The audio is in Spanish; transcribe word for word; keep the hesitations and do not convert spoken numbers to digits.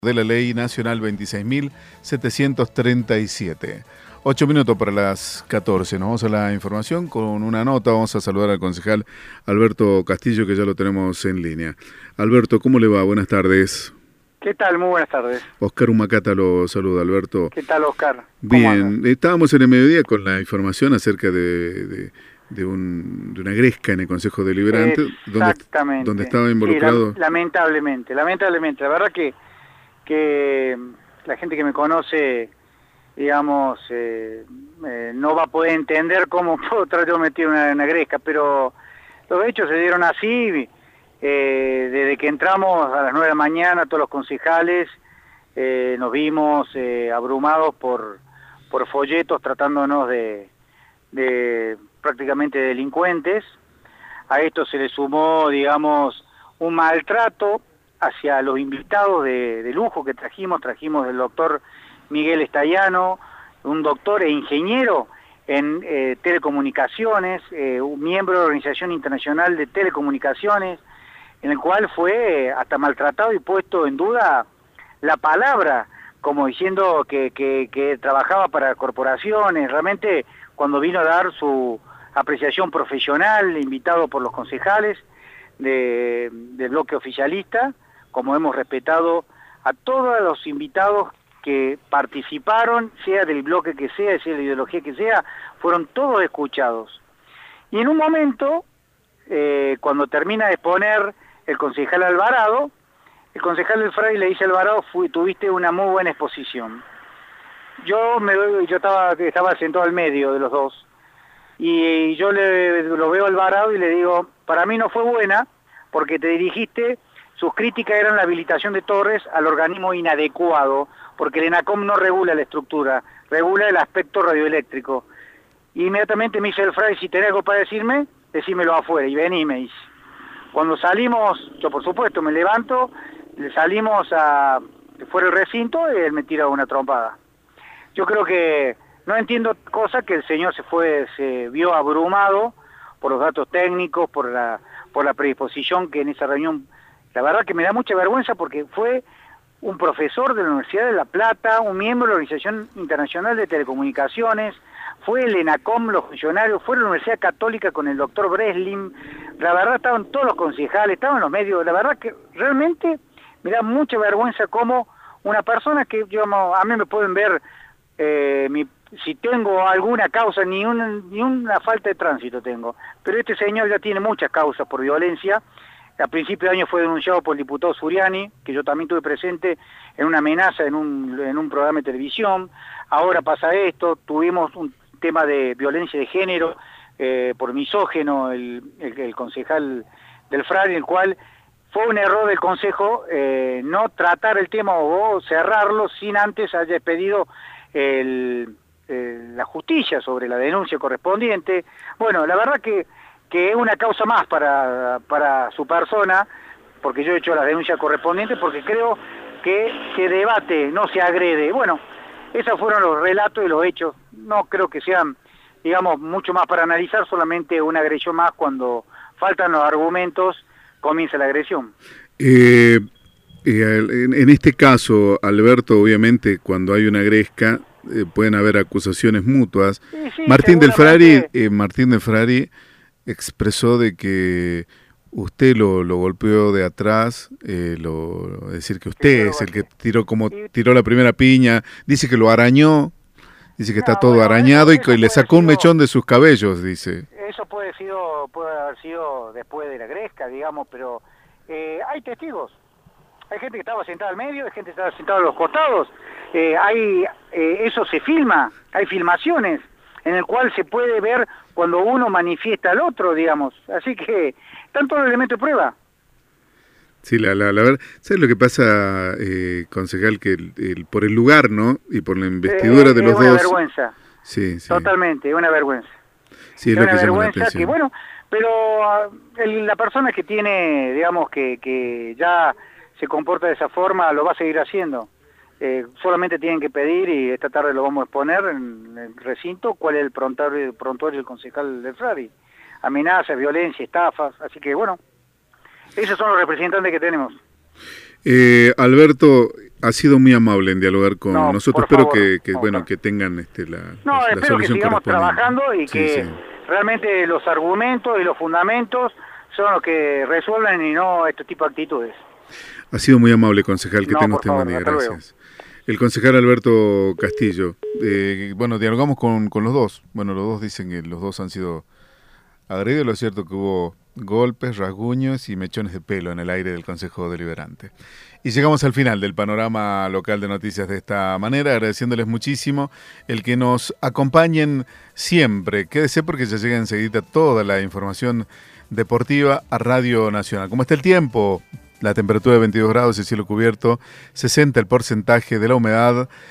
de la Ley Nacional veintiséis mil setecientos treinta y siete. Ocho minutos para las catorce. Nos vamos a la información con una nota. Vamos a saludar al concejal Alberto Castillo, que ya lo tenemos en línea. Alberto, ¿cómo le va? Buenas tardes. ¿Qué tal? Muy buenas tardes. Oscar Humacata lo saluda, Alberto. ¿Qué tal, Oscar? Bien, estábamos en el mediodía con la información acerca de, de, de, un, de una gresca en el Consejo Deliberante. Exactamente. Donde, donde estaba involucrado. Sí, la, lamentablemente, lamentablemente. La verdad que, que la gente que me conoce, digamos, eh, eh, no va a poder entender cómo puedo tratar de meter una, una gresca, pero los hechos se dieron así. Eh, desde que entramos a las nueve de la mañana, todos los concejales eh, nos vimos eh, abrumados por, por folletos tratándonos de, de prácticamente delincuentes. A esto se le sumó, digamos, un maltrato hacia los invitados de, de lujo que trajimos. Trajimos el doctor Miguel Estallano, un doctor e ingeniero en eh, telecomunicaciones, eh, un miembro de la Organización Internacional de Telecomunicaciones, en el cual fue hasta maltratado y puesto en duda la palabra, como diciendo que, que, que trabajaba para corporaciones. Realmente, cuando vino a dar su apreciación profesional, invitado por los concejales de, del bloque oficialista, como hemos respetado a todos los invitados que participaron, sea del bloque que sea, sea de la ideología que sea, fueron todos escuchados. Y en un momento, eh, cuando termina de exponer el concejal Alvarado, el concejal del Fradi le dice a Alvarado: Fui, tuviste una muy buena exposición. Yo me doy, yo estaba, estaba sentado al medio de los dos, y yo le, lo veo a Alvarado y le digo: para mí no fue buena, porque te dirigiste, sus críticas eran la habilitación de Torres al organismo inadecuado, porque el ENACOM no regula la estructura, regula el aspecto radioeléctrico. Y inmediatamente me dice el Fradi: si tenés algo para decirme, decímelo afuera, y vení, me dice. Cuando salimos, yo por supuesto me levanto, salimos a fuera del recinto y él me tira una trompada. Yo creo que no entiendo cosa que el señor se fue, se vio abrumado por los datos técnicos, por la, por la predisposición que en esa reunión. La verdad que me da mucha vergüenza, porque fue un profesor de la Universidad de La Plata, un miembro de la Organización Internacional de Telecomunicaciones, fue el ENACOM, los funcionarios, fue la Universidad Católica con el doctor Breslin. La verdad, estaban todos los concejales, estaban los medios. La verdad que realmente me da mucha vergüenza como una persona que, digamos, a mí me pueden ver eh, mi, si tengo alguna causa, ni una, ni una falta de tránsito tengo, pero este señor ya tiene muchas causas por violencia. A principio de año fue denunciado por el diputado Suriani, que yo también tuve presente en una amenaza en un, en un programa de televisión. Ahora pasa esto, tuvimos un tema de violencia de género eh, por misógeno, el, el, el concejal del Fradi, el cual fue un error del Consejo eh, no tratar el tema o cerrarlo sin antes haya pedido el, el, la justicia sobre la denuncia correspondiente. Bueno, la verdad que que es una causa más para, para su persona, porque yo he hecho las denuncias correspondientes, porque creo que se debate, no se agrede. Bueno, esos fueron los relatos y los hechos. No creo que sean, digamos, mucho más para analizar, solamente una agresión más. Cuando faltan los argumentos, comienza la agresión. Eh, eh, en, en este caso, Alberto, obviamente, cuando hay una gresca, eh, pueden haber acusaciones mutuas. Sí, sí, Martín del Frari, eh, Martín del Frari expresó de que usted lo, lo golpeó de atrás, eh, lo, es decir, que usted es el que tiró como tiró la primera piña, dice que lo arañó, dice que no, está todo bueno, arañado eso, y que le sacó un mechón de sus cabellos, dice. Eso puede, sido, puede haber sido después de la gresca, digamos, pero eh, hay testigos. Hay gente que estaba sentada al medio, hay gente que estaba sentada a los costados, eh, hay eh, eso se filma, hay filmaciones en el cual se puede ver cuando uno manifiesta al otro, digamos. Así que están todos los elementos de prueba. Sí, la, la, la verdad, ¿sabes lo que pasa, eh, concejal? Que el, el, por el lugar, ¿no? Y por la investidura eh, de los dos... Es una vergüenza. Sí, sí. Totalmente, es una vergüenza. Sí, es, es lo una que vergüenza llama la que, bueno, pero uh, el, la persona que tiene, digamos, que, que ya se comporta de esa forma, lo va a seguir haciendo. Eh, solamente tienen que pedir, y esta tarde lo vamos a exponer en el recinto, cuál es el prontuario, prontuario del concejal del Fradi. Amenazas, violencia, estafas, así que bueno, esos son los representantes que tenemos. Eh, Alberto, ha sido muy amable en dialogar con no, nosotros. Espero favor, que, que bueno, que tengan este, la, no, la, espero la que sigamos trabajando y sí, que sí. realmente los argumentos y los fundamentos son los que resuelven y no este tipo de actitudes. Ha sido muy amable, concejal, que no, tenga usted buen día. Gracias. Luego. El concejal Alberto Castillo. Eh, bueno, dialogamos con, con los dos. Bueno, los dos dicen que los dos han sido agredidos. Lo cierto que hubo golpes, rasguños y mechones de pelo en el aire del Consejo Deliberante. Y llegamos al final del panorama local de noticias de esta manera, agradeciéndoles muchísimo el que nos acompañen siempre. Quédese porque ya llega enseguida toda la información deportiva a Radio Nacional. ¿Cómo está el tiempo? La temperatura de veintidós grados, el cielo cubierto, sesenta el porcentaje de la humedad.